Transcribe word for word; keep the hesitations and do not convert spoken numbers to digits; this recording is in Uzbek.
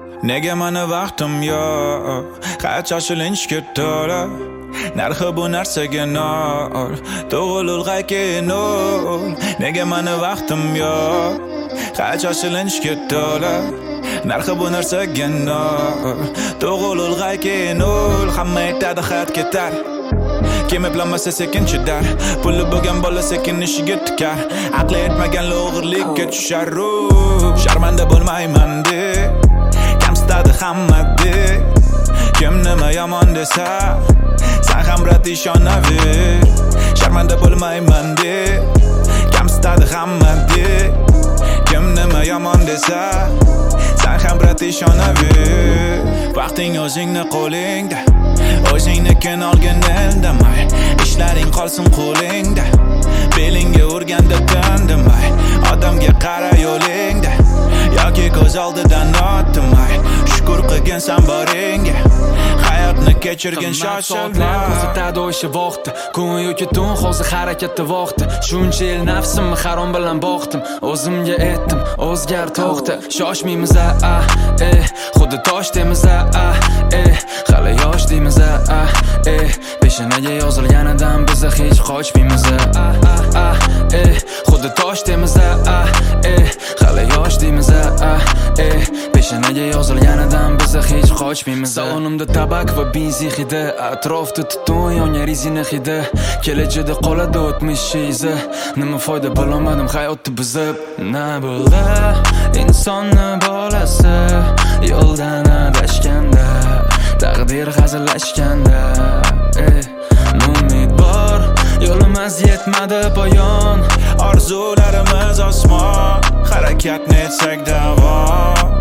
nega mani vaqtim yo'q, qancha shilinchga to'la, narxi bu narsaga nol, tug'ilulg'a nol, nega mani vaqtim yo'q, qancha shilinchga to'la, narxi bu narsaga nol, tug'ilulg'a nol, hamma aytadi xat ketar. Kim eplanmasa sekin chidar, puli bo'lgan bola sekin ishiga tikar, aqli yetmagan o'g'irlikka tushar. Sharmanda bo'lmayman deb kamsitadi hamma deb, kim nima yomon desa sen ham brat ishonaver. Sharmanda bo'lmayman deb kamsitadi hamma deb, kim nima yomon desa sen ham brat ishonaver. Vaqting o'zingni qo'lingda, o'zingnikini olgin indamay, ishlaring qolsin qo'lingda, belingga urganda tindimay, odamga qara yo'lingda, yoki ko'z oldidan o'tmay, shukr qilgansan boringga, hayotni kechirgin shoshilma. Ko'rsatadi o'sha vaqtda, kun yoki tun hozir harakatda vaqti. Shuncha yil nafsimni harom bilan boqdim, o'zimga aytdim, o'zgar to'xta, shoshmaymiz a, eh, xuddi tosh deymiz a, eh, hali yosh deymiz a, eh, peshanaga yozilganidan biz hech qochmaymiz a, eh, xuddi tosh deymiz a, eh, hali yosh deymiz a, eh, peshanaga yozilganidan biz hech qochmaymiz. Salonimda tabak va benzin hidi, atrofda tutun yongan rezina hidi, kelajakda qoladi o'tmish izi. Nima foyda bilolmadim hayotni buzib. Na bo'ldi insonni bolasi yo'ldan adashganda, taqdir hazillashganda, eh, umid bor yo'limiz yetmadi poyon, orzularimiz osmon, harakatni etsak davom.